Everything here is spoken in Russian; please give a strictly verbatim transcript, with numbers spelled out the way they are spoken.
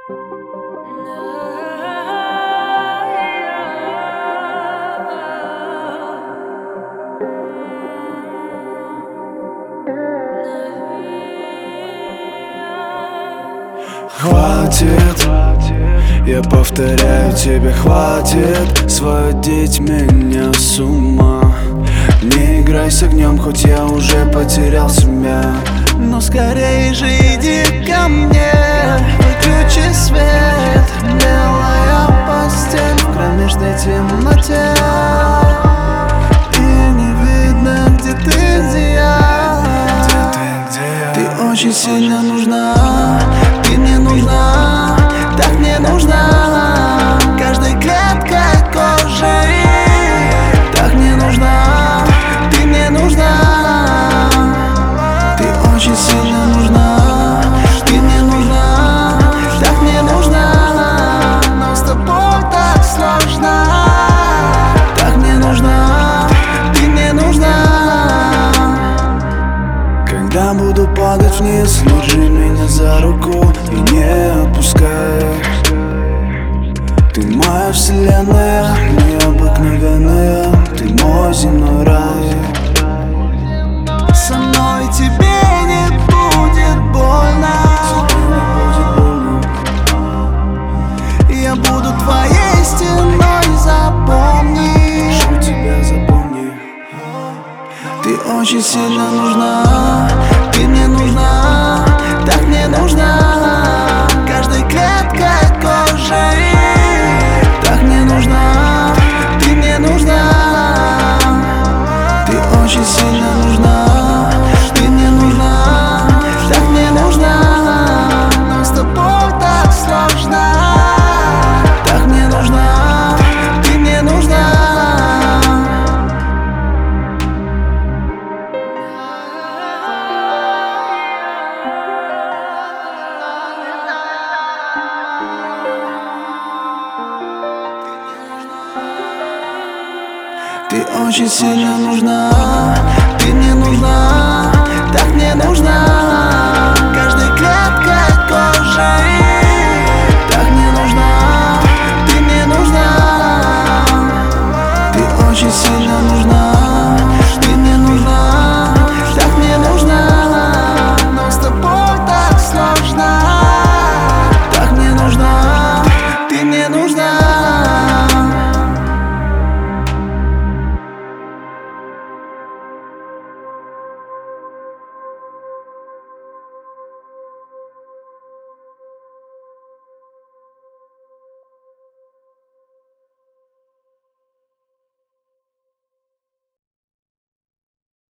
Хватит, я повторяю тебе, хватит сводить меня с ума. Не играй с огнем, хоть я уже потерял себя. Но скорее же иди ко мне, выключи свет. Белая постель в кромешной темноте, и не видно, где ты, где я. Ты очень сильно нужна, ты мне нужна, так мне нужна. Каждой клеткой кожи, так мне нужна, ты мне нужна. Ты очень сильно нужна, ты мне нужна, так мне нужна. Но с тобой так сложно, так мне нужна, ты мне нужна. Когда буду падать вниз, держи меня за руку и не отпускай. Ты моя вселенная, необыкновенная, ты мой земной рай. Со мной тебе не будет больно, я буду твоей стеной, запомни. Прошу тебя, запомни. Ты очень сильно нужна, ты мне нужна, так мне нужна. Каждой клеткой кожи, так мне нужна, ты мне нужна. Ты очень сильно нужна, ты мне нужна, так мне нужна. Но с тобой так сложно, так мне нужна, ты мне нужна. Ты очень сильно нужна, ты мне нужна, так мне нужна.